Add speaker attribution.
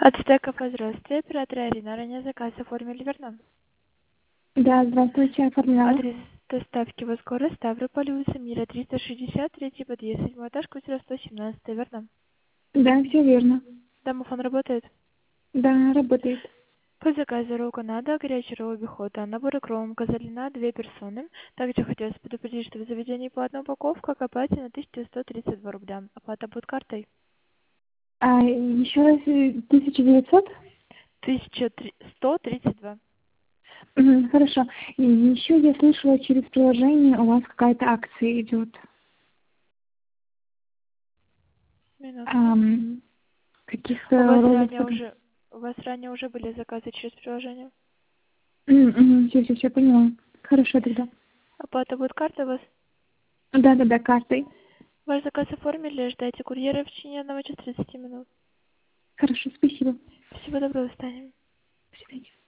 Speaker 1: Ацтека, здравствуйте. Оператор Арина. Ранее заказ оформили, верно?
Speaker 2: Да, здравствуйте, оформляла.
Speaker 1: Адрес доставки Воскора, Ставрополь, улица Мира, 360, третий подъезд, 7 этаж, квартира 117, верно?
Speaker 2: Да, все верно.
Speaker 1: Домофон работает?
Speaker 2: Да, работает.
Speaker 1: По заказу рока надо, горячий ролл обихода, набор икром, козалина, 2 персоны. Также хотелось предупредить, что в заведении платная упаковка, к оплате на 1132 рубля. Оплата будет картой.
Speaker 2: Еще раз 1900?
Speaker 1: 1132.
Speaker 2: Хорошо. И еще я слышала, через приложение у вас какая-то акция идет.
Speaker 1: Минутку.
Speaker 2: Каких-то
Speaker 1: У вас
Speaker 2: роллов.
Speaker 1: ранее уже, у вас ранее уже были заказы через приложение?
Speaker 2: Все, поняла. Хорошо тогда.
Speaker 1: Оплата будет картой у вас?
Speaker 2: Да, картой.
Speaker 1: Ваш заказ оформили, ждайте курьера в течение 1 часа 30 минут.
Speaker 2: Хорошо, спасибо.
Speaker 1: Всего доброго, до свидания.
Speaker 2: До свидания.